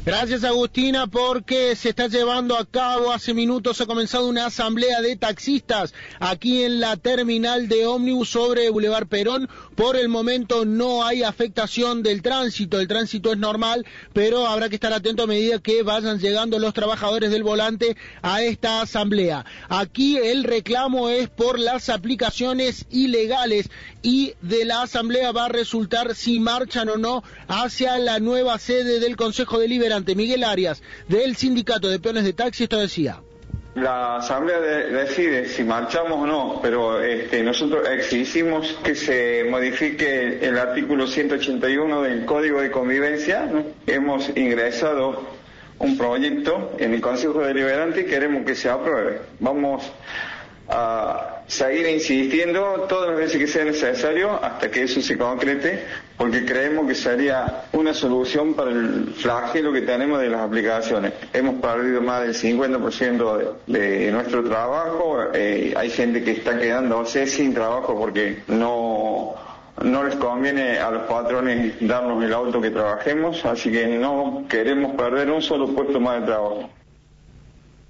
Gracias, Agustina, porque se está llevando a cabo, hace minutos ha comenzado una asamblea de taxistas aquí en la terminal de ómnibus sobre Boulevard Perón. Por el momento no hay afectación del tránsito, el tránsito es normal, pero habrá que estar atento a medida que vayan llegando los trabajadores del volante a esta asamblea. Aquí el reclamo es por las aplicaciones ilegales y de la asamblea va a resultar si marchan o no hacia la nueva sede del Consejo Deliberante. Miguel Arias, del Sindicato de Peones de Taxi, esto decía. La asamblea decide si marchamos o no, pero nosotros exigimos que se modifique el artículo 181 del Código de Convivencia, ¿no? Hemos ingresado un proyecto en el Consejo Deliberante y queremos que se apruebe. Vamos a seguir insistiendo todas las veces que sea necesario hasta que eso se concrete, porque creemos que sería una solución para el flagelo que tenemos de las aplicaciones. Hemos perdido más del 50% de nuestro trabajo, hay gente que está quedándose sin trabajo porque no les conviene a los patrones darnos el auto que trabajemos, así que no queremos perder un solo puesto más de trabajo.